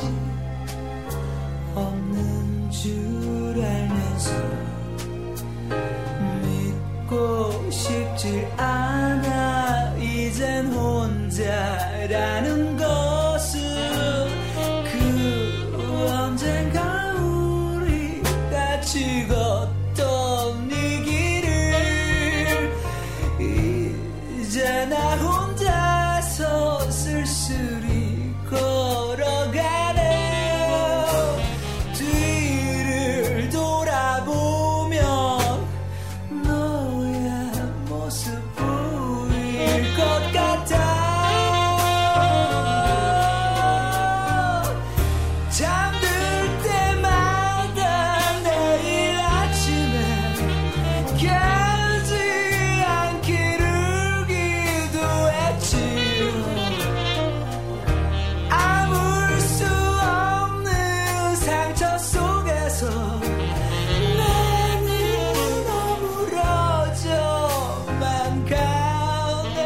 끝이 없는 줄 알면서 믿고 싶지 않아. 이젠 혼자라는 것은 그 언젠가 우리 같이 걷던 이 길을 이제 나 혼자서 쓸쓸히 걸어가네. 뒤를 돌아보면 너의 모습 보일 것 같아. 잠들 때마다 내일 아침에 깨지 않기를 기도했지. 아물 수 없는 상처 속에서 나는 어무러져만 가네.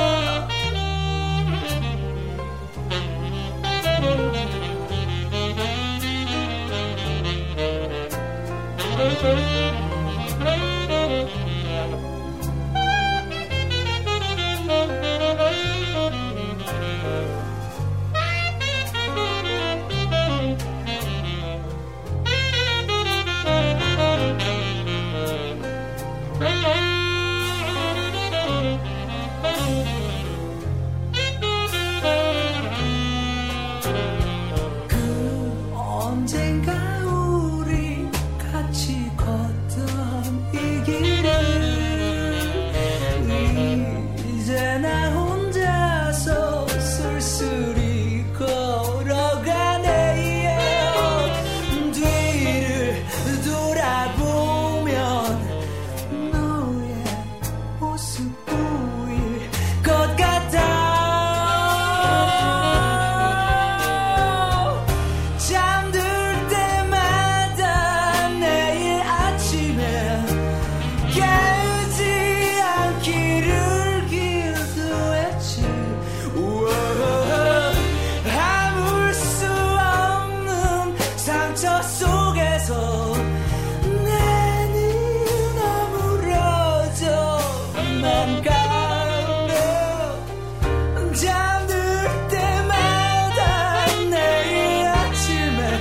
그 언젠가 우리 같이 걷던 이 길을 이제 나 혼자서 쓸쓸히 걸어가네. 뒤를 돌아보면 너의 모습 보일 것 같아. 잠들 때마다 내일 아침에 깨지 않기를 기도했지. 우와, 아물 수 없는 상처 속에서 나는 어무러져만 가네. 잠들 때마다 내일 아침에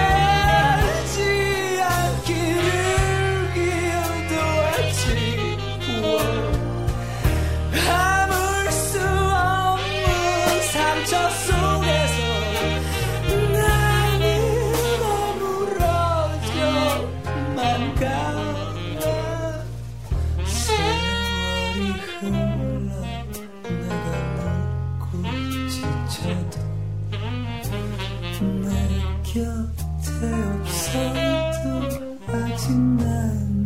깨지 않기를 기도했지. 아물 수 없는 상처 속에서 나는 어무러져만 가네. 세월이 흘러 내가 늙고 지쳐도 내 곁에 없어도 아직 난